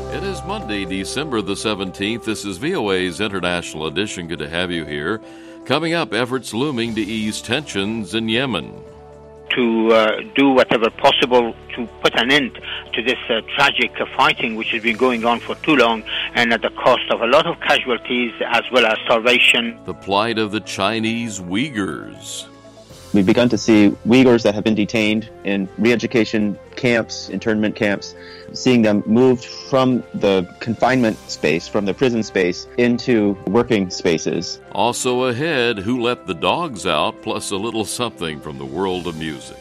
It is Monday, December the 17th. This is VOA's International Edition. Good to have you here. Coming up, efforts looming to ease tensions in Yemen. To do whatever possible to put an end to this tragic fighting which has been going on for too long and at the cost of a lot of casualties as well as starvation. The plight of the Chinese Uyghurs. We've begun to see Uyghurs that have been detained in re-education camps, internment camps, seeing them moved from the confinement space, from the prison space, into working spaces. Also ahead, who let the dogs out, plus a little something from the world of music.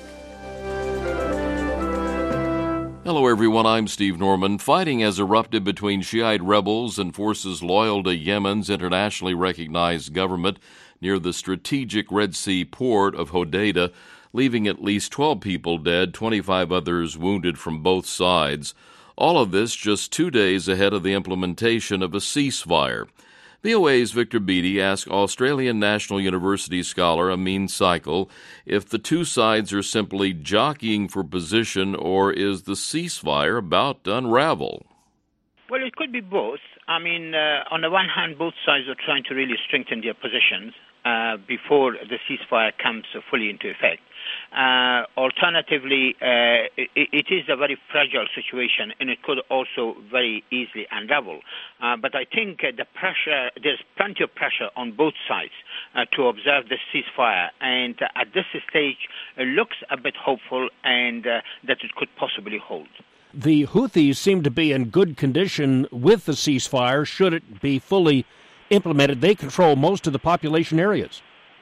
Hello everyone, I'm Steve Norman. Fighting has erupted between Shiite rebels and forces loyal to Yemen's internationally recognized government near the strategic Red Sea port of Hodeidah, leaving at least 12 people dead, 25 others wounded from both sides. All of this just 2 days ahead of the implementation of a ceasefire. VOA's Victor Beattie asked Australian National University scholar Amin Saikal if the two sides are simply jockeying for position or is the ceasefire about to unravel. Well, it could be both. I mean, on the one hand, both sides are trying to really strengthen their positions before the ceasefire comes fully into effect. Alternatively, it is a very fragile situation, and it could also very easily unravel. But I think there's plenty of pressure on both sides to observe the ceasefire, and at this stage, it looks a bit hopeful and that it could possibly hold. The Houthis seem to be in good condition with the ceasefire, should it be fully implemented. They control most of the population areas.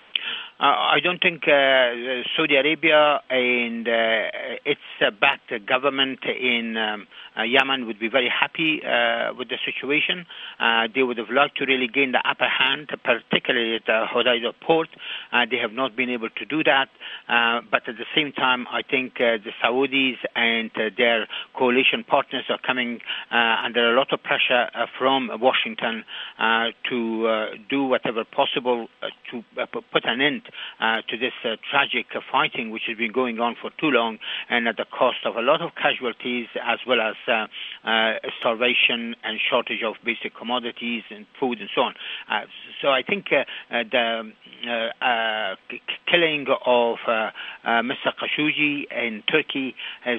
I don't think Saudi Arabia and its backed government in Yemen would be very happy with the situation. They would have liked to really gain the upper hand, particularly at the Hodeidah port. They have not been able to do that. But at the same time, I think the Saudis and their coalition partners are coming under a lot of pressure from Washington to do whatever possible to put an end to this tragic fighting which has been going on for too long and at the cost of a lot of casualties as well as starvation and shortage of basic commodities and food and so on. So I think the killing of Mr. Khashoggi in Turkey has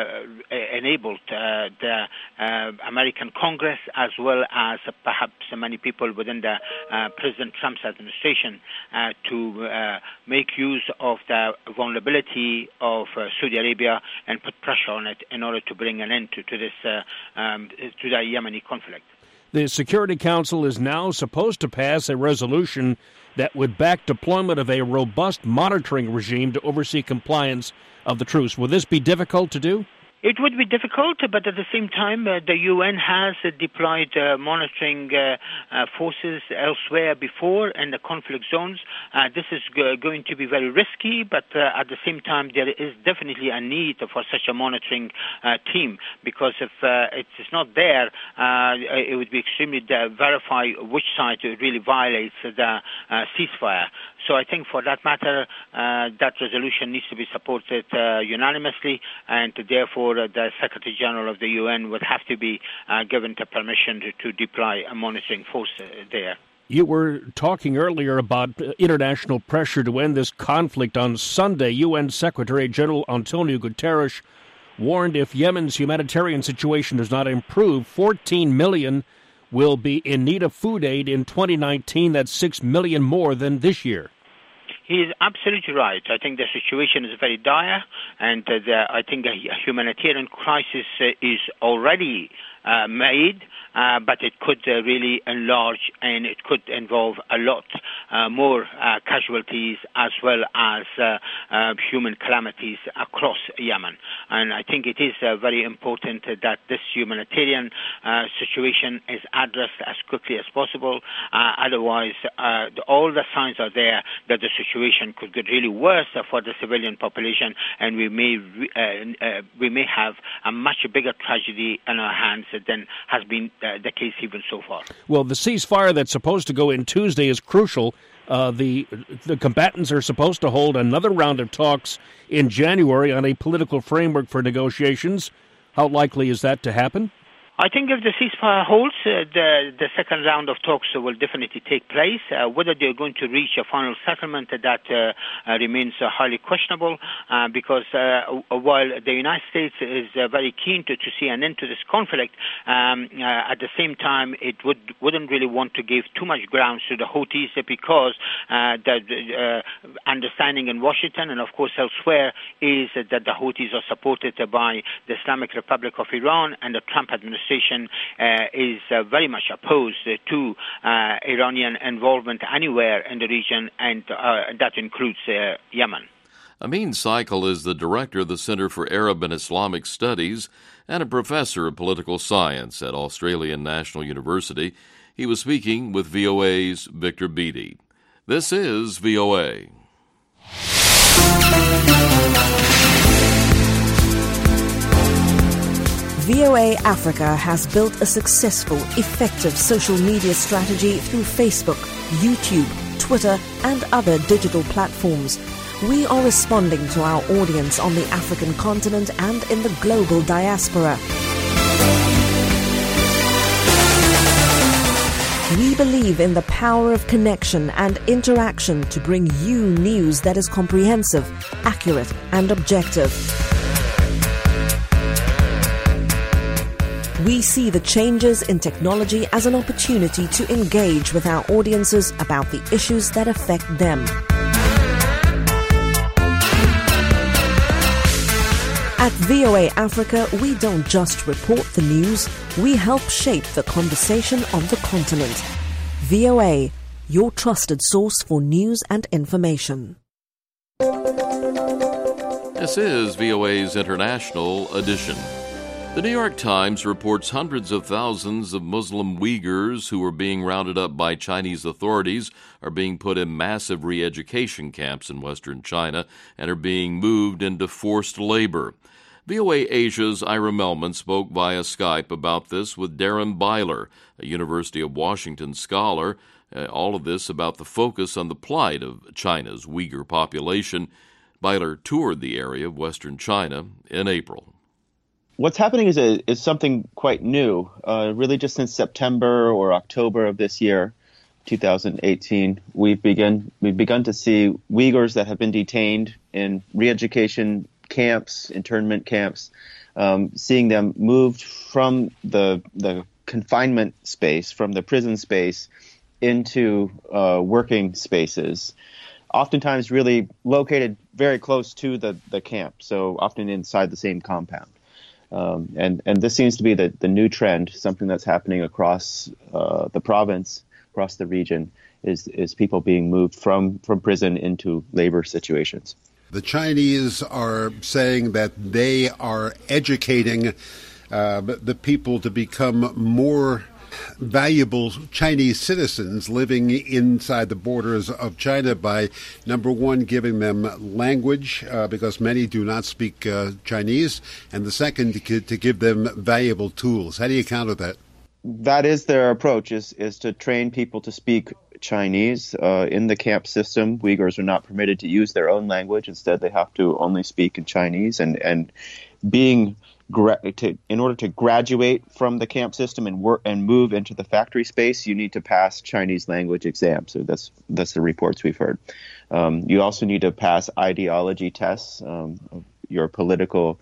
enabled the American Congress as well as perhaps many people within the President Trump's administration to make use of the vulnerability of Saudi Arabia and put pressure on it in order to bring an end to this to the Yemeni conflict. The Security Council is now supposed to pass a resolution that would back deployment of a robust monitoring regime to oversee compliance of the truce. Will this be difficult to do? It would be difficult, but at the same time, the UN has deployed monitoring forces elsewhere before in the conflict zones. This is going to be very risky, but at the same time, there is definitely a need for such a monitoring team, because if it is not there, it would be extremely verify which side really violates the ceasefire. So I think for that matter, that resolution needs to be supported unanimously, and therefore the Secretary General of the UN would have to be given the permission to deploy a monitoring force there. You were talking earlier about international pressure to end this conflict. On Sunday, UN Secretary General Antonio Guterres warned if Yemen's humanitarian situation does not improve, 14 million will be in need of food aid in 2019. That's 6 million more than this year. He is absolutely right. I think the situation is very dire, and I think a humanitarian crisis is already made, but it could really enlarge, and it could involve a lot more casualties as well as human calamities across Yemen. And I think it is very important that this humanitarian situation is addressed as quickly as possible. Otherwise, all the signs are there that the situation could get really worse for the civilian population, and we may have a much bigger tragedy in our hands than has been the case even so far. Well, the ceasefire that's supposed to go in Tuesday is crucial. The combatants are supposed to hold another round of talks in January on a political framework for negotiations. How likely is that to happen? I think if the ceasefire holds, the second round of talks will definitely take place. Whether they're going to reach a final settlement, that remains highly questionable, because while the United States is very keen to see an end to this conflict, at the same time it wouldn't really want to give too much ground to the Houthis, because the understanding in Washington and of course elsewhere is that the Houthis are supported by the Islamic Republic of Iran, and the Trump administration is very much opposed to Iranian involvement anywhere in the region, and that includes Yemen. Amin Saikal is the director of the Center for Arab and Islamic Studies and a professor of political science at Australian National University. He was speaking with VOA's Victor Beattie. This is VOA. VOA Africa has built a successful, effective social media strategy through Facebook, YouTube, Twitter, and other digital platforms. We are responding to our audience on the African continent and in the global diaspora. We believe in the power of connection and interaction to bring you news that is comprehensive, accurate, and objective. We see the changes in technology as an opportunity to engage with our audiences about the issues that affect them. At VOA Africa, we don't just report the news, we help shape the conversation on the continent. VOA, your trusted source for news and information. This is VOA's International Edition. The New York Times reports hundreds of thousands of Muslim Uyghurs who are being rounded up by Chinese authorities are being put in massive re-education camps in western China and are being moved into forced labor. VOA Asia's Ira Melman spoke via Skype about this with Darren Byler, a University of Washington scholar. All of this about the focus on the plight of China's Uyghur population. Byler toured the area of western China in April. What's happening is something quite new, really just since September or October of this year, 2018. We've begun to see Uyghurs that have been detained in re-education camps, internment camps, seeing them moved from the confinement space, from the prison space, into working spaces, oftentimes really located very close to the camp, so often inside the same compound. And this seems to be the new trend, something that's happening across the province, across the region, is people being moved from prison into labor situations. The Chinese are saying that they are educating the people to become more valuable Chinese citizens living inside the borders of China by, number one, giving them language, because many do not speak Chinese, and the second, to give them valuable tools. How do you counter that? That is their approach, is to train people to speak Chinese. In the camp system, Uyghurs are not permitted to use their own language. Instead, they have to only speak in Chinese. And in order to graduate from the camp system and move into the factory space, you need to pass Chinese language exams. So that's the reports we've heard. You also need to pass ideology tests, of your political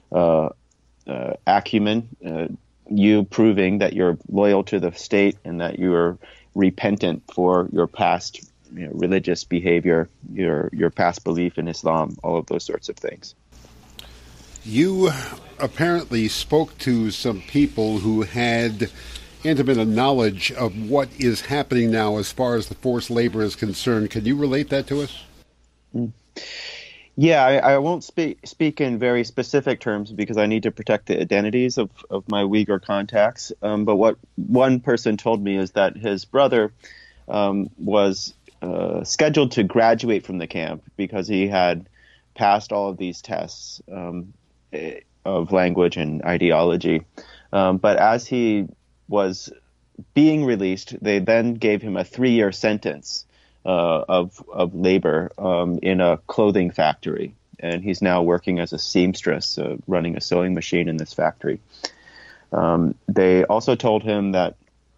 acumen, you proving that you're loyal to the state and that you're repentant for your past religious behavior, your past belief in Islam, all of those sorts of things. You apparently spoke to some people who had intimate knowledge of what is happening now as far as the forced labor is concerned. Can you relate that to us? Yeah, I won't speak in very specific terms because I need to protect the identities of my Uyghur contacts. But what one person told me is that his brother was scheduled to graduate from the camp because he had passed all of these tests of language and ideology. But as he was being released, they then gave him a 3-year sentence of labor in a clothing factory, and he's now working as a seamstress, running a sewing machine in this factory. They also told him that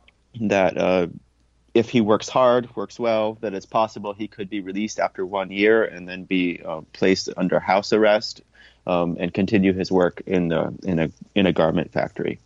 if he works hard, works well, that it's possible he could be released after 1 year and then be placed under house arrest and continue his work in a garment factory.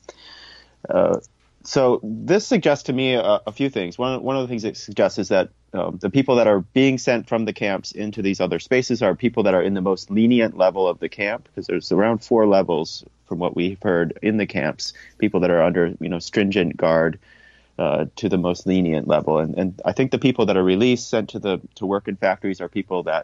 So this suggests to me a few things. One of the things it suggests is that the people that are being sent from the camps into these other spaces are people that are in the most lenient level of the camp, because there's around 4 levels from what we've heard in the camps, people that are under stringent guard to the most lenient level. And I think the people that are released, sent to work in factories, are people that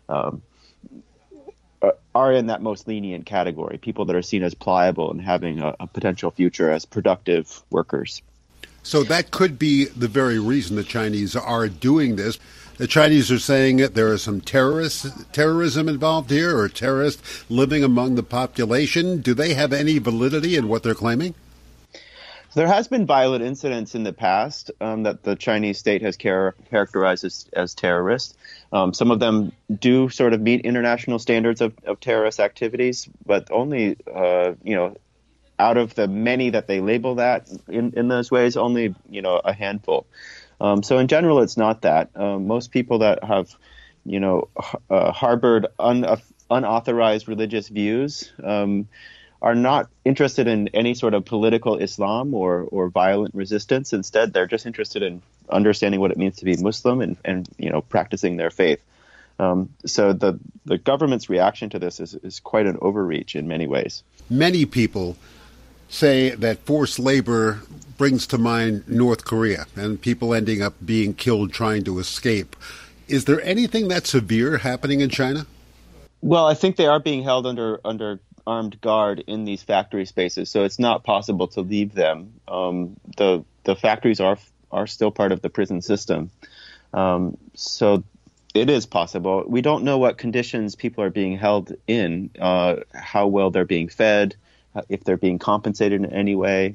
are in that most lenient category, people that are seen as pliable and having a potential future as productive workers. So that could be the very reason the Chinese are doing this. The Chinese are saying that there is some terrorism involved here, or terrorists living among the population. Do they have any validity in what they're claiming? There has been violent incidents in the past that the Chinese state has characterized as terrorist. Some of them do sort of meet international standards of terrorist activities, but only, out of the many that they label that in those ways, only, a handful. So in general, it's not that. Most people that have, harbored unauthorized religious views are not interested in any sort of political Islam or violent resistance. Instead, they're just interested in understanding what it means to be Muslim and practicing their faith. So the government's reaction to this is quite an overreach in many ways. Many people say that forced labor brings to mind North Korea and people ending up being killed trying to escape. Is there anything that severe happening in China? Well, I think they are being held under armed guard in these factory spaces, so it's not possible to leave them. The factories are still part of the prison system, so it is possible. We don't know what conditions people are being held in, how well they're being fed, if they're being compensated in any way.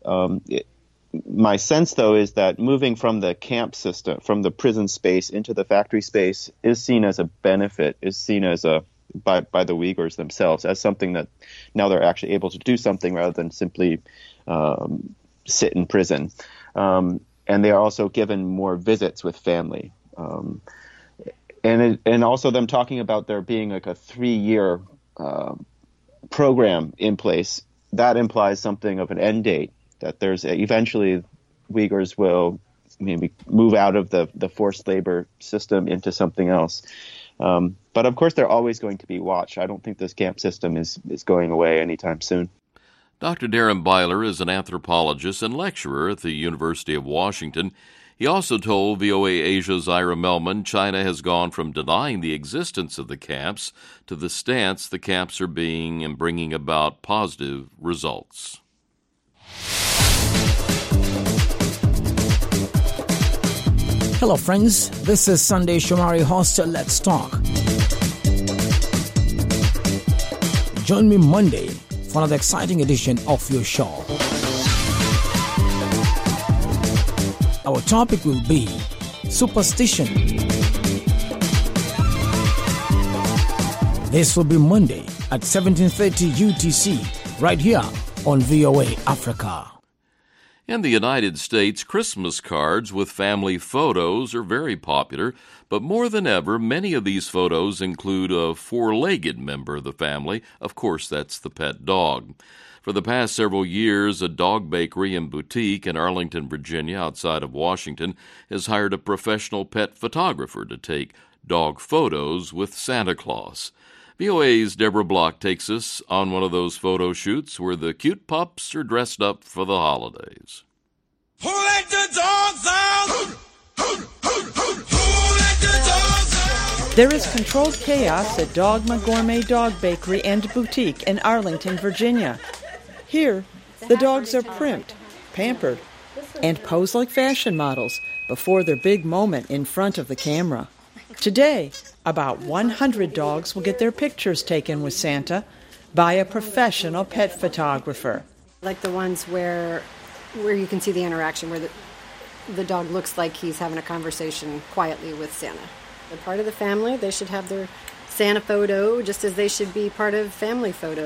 My sense, though, is that moving from the camp system, from the prison space into the factory space, is seen as a benefit, is seen as by the Uyghurs themselves as something that now they're actually able to do something rather than simply sit in prison. And they are also given more visits with family. And also them talking about there being like a 3-year program in place, that implies something of an end date, that there's eventually Uyghurs will maybe move out of the forced labor system into something else. But of course, they're always going to be watched. I don't think this camp system is going away anytime soon. Dr. Darren Byler is an anthropologist and lecturer at the University of Washington. He also told VOA Asia's Ira Melman China has gone from denying the existence of the camps to the stance the camps are being and bringing about positive results. Hello friends, this is Sunday Shomari host. Let's talk. Join me Monday for another exciting edition of your show. Our topic will be superstition. This will be Monday at 17:30 UTC right here on VOA Africa. In the United States, Christmas cards with family photos are very popular, but more than ever, many of these photos include a 4-legged member of the family. Of course, that's the pet dog. For the past several years, a dog bakery and boutique in Arlington, Virginia, outside of Washington, has hired a professional pet photographer to take dog photos with Santa Claus. VOA's Deborah Block takes us on one of those photo shoots where the cute pups are dressed up for the holidays. Who let the dogs out? Who let the dogs out? There is controlled chaos at Dogma Gourmet Dog Bakery and Boutique in Arlington, Virginia. Here, the dogs are primped, pampered, and pose like fashion models before their big moment in front of the camera. Today, about 100 dogs will get their pictures taken with Santa by a professional pet photographer. Like the ones where you can see the interaction, where the dog looks like he's having a conversation quietly with Santa. They're part of the family. They should have their Santa photo just as they should be part of family photos.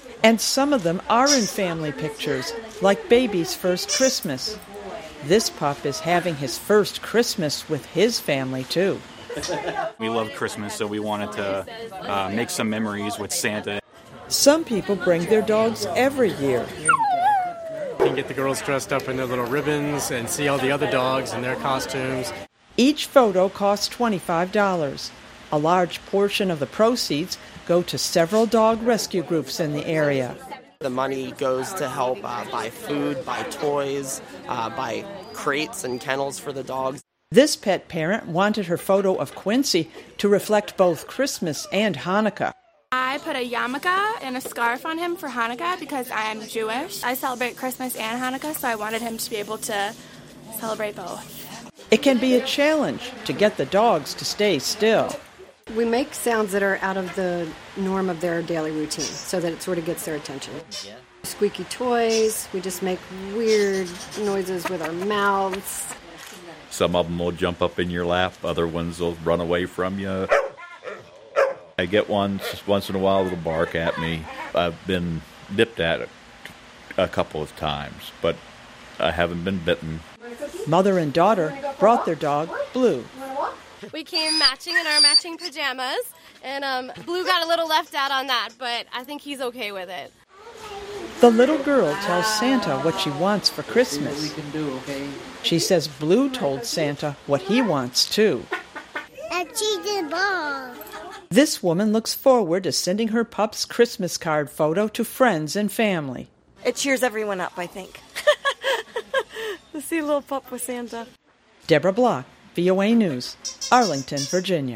And some of them are in family pictures, like baby's first Christmas. This pup is having his first Christmas with his family, too. We love Christmas, so we wanted to make some memories with Santa. Some people bring their dogs every year. You can get the girls dressed up in their little ribbons and see all the other dogs in their costumes. Each photo costs $25. A large portion of the proceeds go to several dog rescue groups in the area. The money goes to help buy food, buy toys, buy crates and kennels for the dogs. This pet parent wanted her photo of Quincy to reflect both Christmas and Hanukkah. I put a yarmulke and a scarf on him for Hanukkah because I am Jewish. I celebrate Christmas and Hanukkah, so I wanted him to be able to celebrate both. It can be a challenge to get the dogs to stay still. We make sounds that are out of the norm of their daily routine so that it sort of gets their attention. Squeaky toys, we just make weird noises with our mouths. Some of them will jump up in your lap, other ones will run away from you. I get once in a while that'll bark at me. I've been nipped at a couple of times, but I haven't been bitten. Mother and daughter brought their dog, Blue. We came matching in our matching pajamas, and Blue got a little left out on that, but I think he's okay with it. The little girl tells Santa what she wants for Christmas. She says Blue told Santa what he wants too. A cheated ball. This woman looks forward to sending her pup's Christmas card photo to friends and family. It cheers everyone up, I think. To see a little pup with Santa. Deborah Block, VOA News, Arlington, Virginia.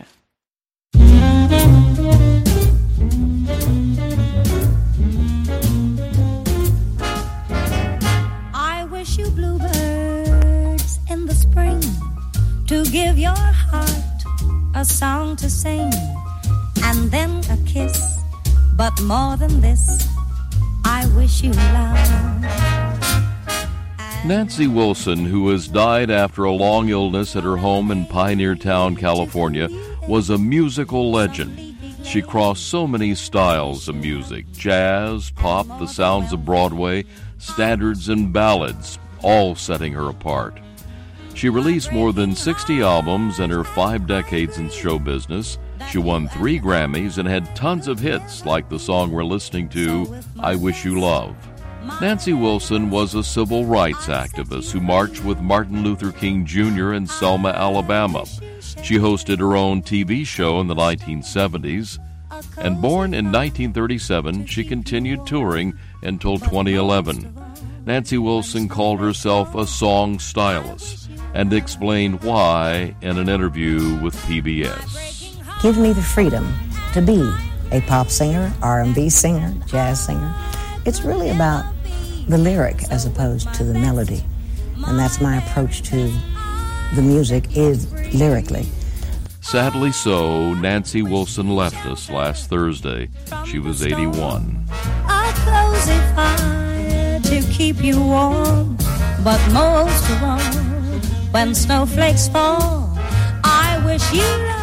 I wish you bluebirds in the spring to give your heart a song to sing and then a kiss. But more than this, I wish you love. Nancy Wilson, who has died after a long illness at her home in Pioneer Town, California, was a musical legend. She crossed so many styles of music: jazz, pop, the sounds of Broadway, standards and ballads, all setting her apart. She released more than 60 albums in her 5 decades in show business. She won 3 Grammys and had tons of hits like the song we're listening to, I Wish You Love. Nancy Wilson was a civil rights activist who marched with Martin Luther King Jr. in Selma, Alabama. She hosted her own TV show in the 1970s, and born in 1937, she continued touring until 2011. Nancy Wilson called herself a song stylist and explained why in an interview with PBS. Give me the freedom to be a pop singer, R&B singer, jazz singer. It's really about the lyric as opposed to the melody. And that's my approach to the music, is lyrically. Sadly so, Nancy Wilson left us last Thursday. She was 81. A cozy fire to keep you warm, but most of all, when snowflakes fall, I wish you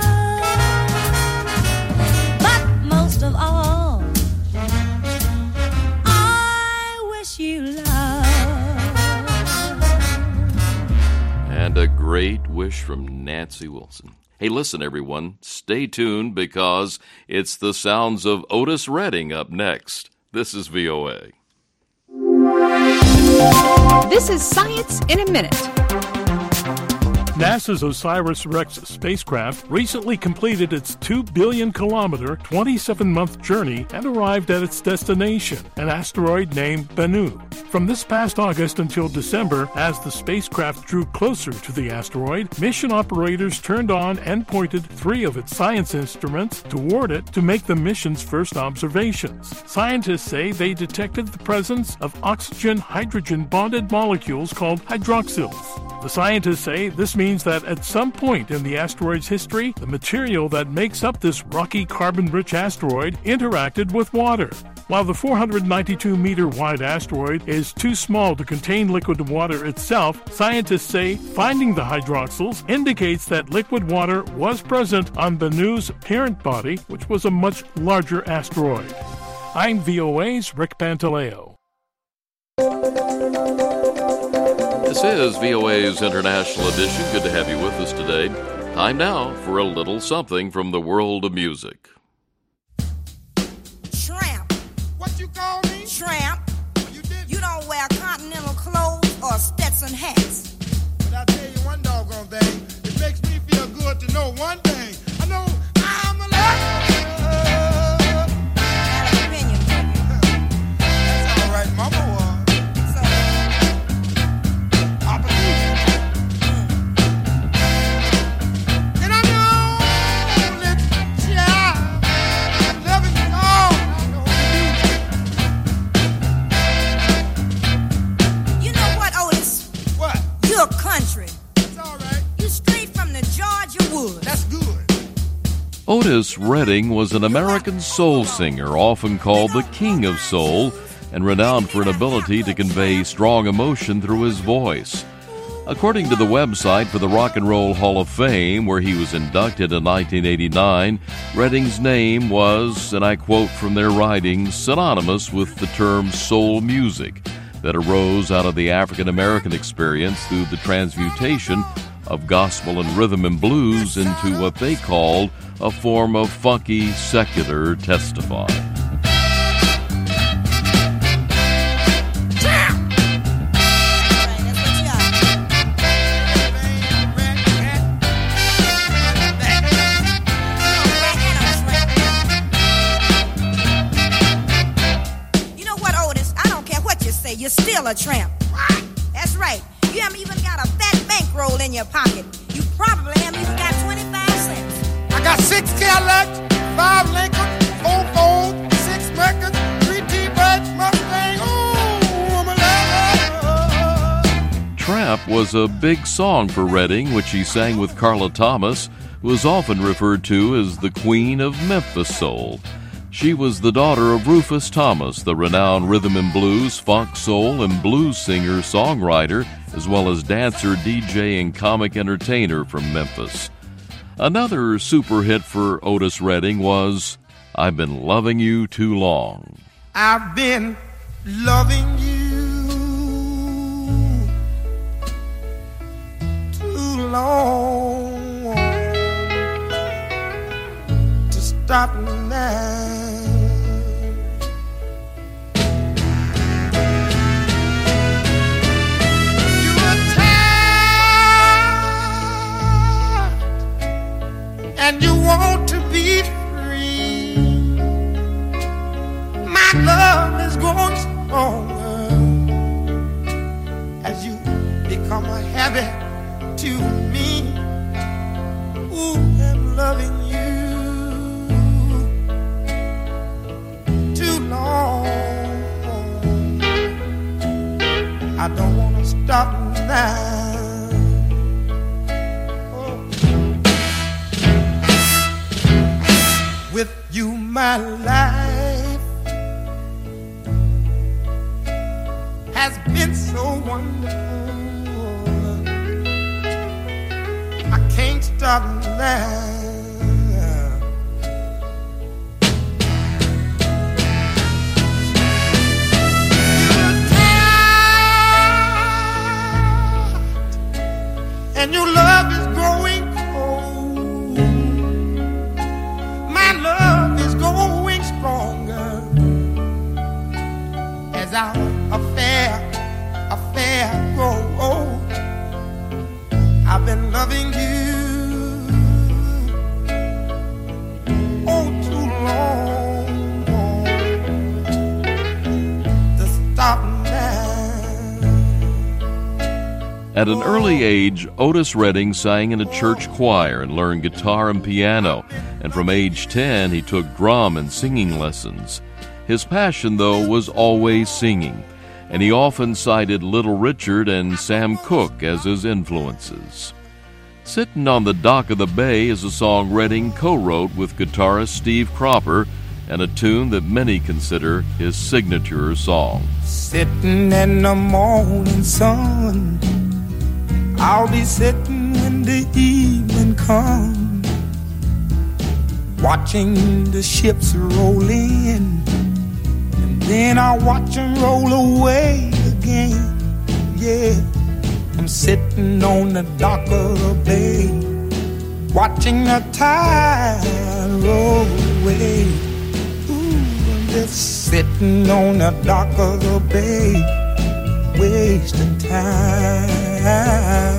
love. But most of all, I wish you love. And a great wish from Nancy Wilson. Hey, listen, everyone, stay tuned because it's the sounds of Otis Redding up next. This is VOA. This is Science in a Minute. NASA's OSIRIS-REx spacecraft recently completed its 2 billion-kilometer, 27-month journey and arrived at its destination, an asteroid named Bennu. From this past August until December, as the spacecraft drew closer to the asteroid, mission operators turned on and pointed 3 of its science instruments toward it to make the mission's first observations. Scientists say they detected the presence of oxygen-hydrogen bonded molecules called hydroxyls. The scientists say this means that at some point in the asteroid's history, the material that makes up this rocky carbon-rich asteroid interacted with water. While the 492-meter-wide asteroid is too small to contain liquid water itself, scientists say finding the hydroxyls indicates that liquid water was present on Bennu's parent body, which was a much larger asteroid. I'm VOA's Rick Pantaleo. This is VOA's International Edition. Good to have you with us today. Time now for a little something from the world of music. Tramp. What you call me? Tramp. You don't wear continental clothes or Stetson hats. But I tell you one doggone thing. It makes me feel good to know one thing. I know I'm alive. Otis Redding was an American soul singer, often called the King of Soul, and renowned for an ability to convey strong emotion through his voice. According to the website for the Rock and Roll Hall of Fame, where he was inducted in 1989, Redding's name was, and I quote from their writings, synonymous with the term soul music that arose out of the African American experience through the transmutation of gospel and rhythm and blues into what they called a form of funky, secular testifying. You know what, Otis? I don't care what you say. You're still a tramp. That's right. You haven't even got a fat bankroll in your pocket. You probably haven't even got 25 cents. I got 6 Cadillacs, 5 Lincoln, 4 Ford, 6 Mercury, 3 T-Birds, Mustang. Ooh, I'm a lover. Tramp was a big song for Redding, which he sang with Carla Thomas, who is often referred to as the Queen of Memphis Soul. She was the daughter of Rufus Thomas, the renowned rhythm and blues, funk, soul, and blues singer-songwriter, as well as dancer, DJ, and comic entertainer from Memphis. Another super hit for Otis Redding was I've Been Loving You Too Long. I've been loving you too long to stop now. And you want to be free. My love is growing stronger as you become a habit to me. Ooh, I'm loving you too long. I don't want to stop now. With you, my life has been so wonderful. I can't stop now. You're tired, and your love is growing. Our affair grow old. I've been loving you too long to stop now. At an early age, Otis Redding sang in a church choir and learned guitar and piano, and from age 10 he took drum and singing lessons. His passion, though, was always singing, and he often cited Little Richard and Sam Cooke as his influences. Sitting on the Dock of the Bay is a song Redding co-wrote with guitarist Steve Cropper, and a tune that many consider his signature song. Sitting in the morning sun, I'll be sitting when the evening comes, watching the ships roll in then I watch them roll away again. Yeah, I'm sitting on the dock of the bay, watching the tide roll away. Ooh, I'm just sitting on the dock of the bay, wasting time.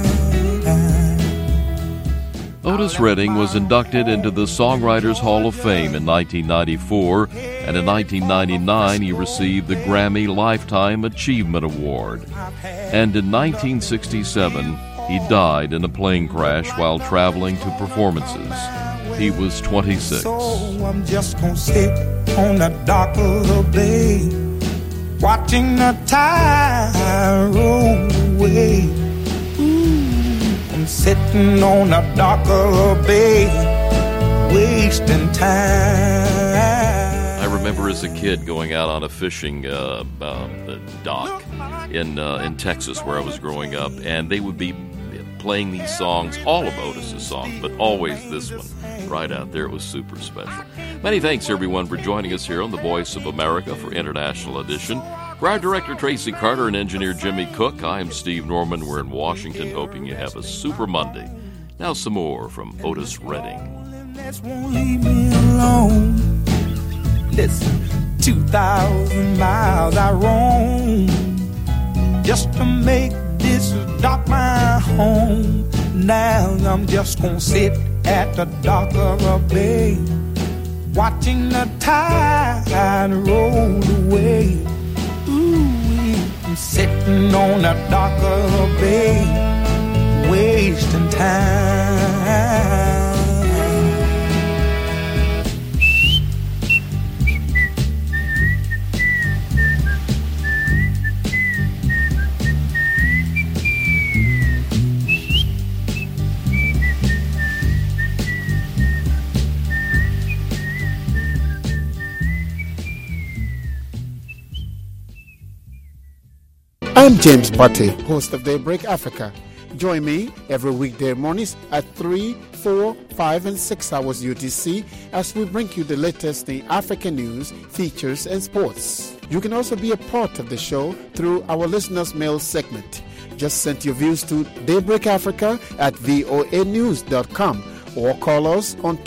Otis Redding was inducted into the Songwriters Hall of Fame in 1994, and in 1999 he received the Grammy Lifetime Achievement Award. And in 1967, he died in a plane crash while traveling to performances. He was 26. So I'm just gonna sit on the dock of the bay, watching the tide roll away. I'm sitting on the dock of the bay, wasting time. I remember as a kid going out on a fishing dock in Texas where I was growing up, and they would be playing these songs, all of Otis's songs, but always this one right out there. It was super special. Many thanks, everyone, for joining us here on The Voice of America for International Edition. For our director, Tracy Carter, and engineer Jimmy Cook, I am Steve Norman. We're in Washington, hoping you have a super Monday. Now some more from Otis Redding. Won't leave me alone. Listen, 2,000 miles I roam just to make this dock my home. Now I'm just gonna sit at the dock of a bay, watching the tide roll away. I'm sitting on the dock of a bay, wasting time. I'm James Butte, host of Daybreak Africa. Join me every weekday mornings at 3, 4, 5, and 6 hours UTC as we bring you the latest in African news, features, and sports. You can also be a part of the show through our listeners' mail segment. Just send your views to Daybreak Africa at voanews.com or call us on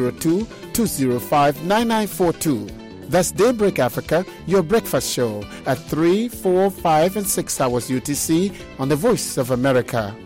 202-205-9942. That's Daybreak Africa, your breakfast show at 3, 4, 5, and 6 hours UTC on the Voice of America.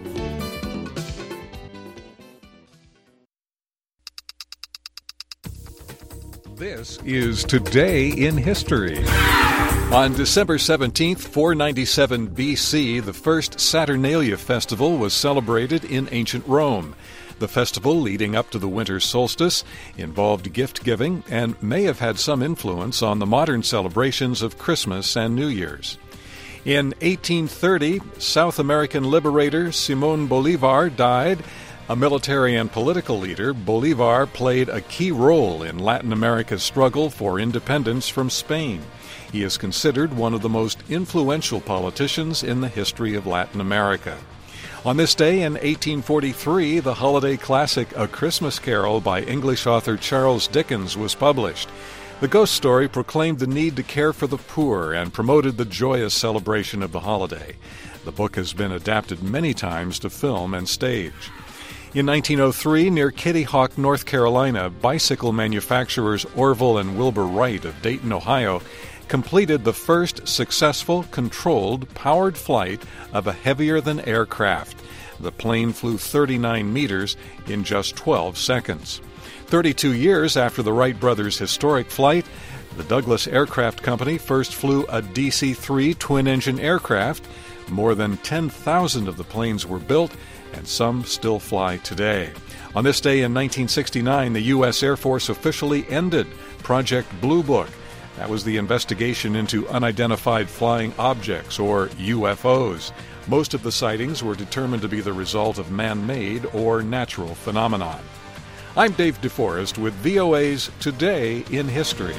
This is Today in History. On December 17th, 497 BC, the first Saturnalia festival was celebrated in ancient Rome. The festival leading up to the winter solstice involved gift-giving and may have had some influence on the modern celebrations of Christmas and New Year's. In 1830, South American liberator Simón Bolívar died. A military and political leader, Bolívar played a key role in Latin America's struggle for independence from Spain. He is considered one of the most influential politicians in the history of Latin America. On this day in 1843, the holiday classic A Christmas Carol by English author Charles Dickens was published. The ghost story proclaimed the need to care for the poor and promoted the joyous celebration of the holiday. The book has been adapted many times to film and stage. In 1903, near Kitty Hawk, North Carolina, bicycle manufacturers Orville and Wilbur Wright of Dayton, Ohio, completed the first successful, controlled, powered flight of a heavier-than-air craft. The plane flew 39 meters in just 12 seconds. 32 years after the Wright brothers' historic flight, the Douglas Aircraft Company first flew a DC-3 twin-engine aircraft. More than 10,000 of the planes were built, and some still fly today. On this day in 1969, the U.S. Air Force officially ended Project Blue Book. That was the investigation into unidentified flying objects, or UFOs. Most of the sightings were determined to be the result of man-made or natural phenomenon. I'm Dave DeForest with VOA's Today in History.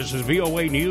This is VOA News.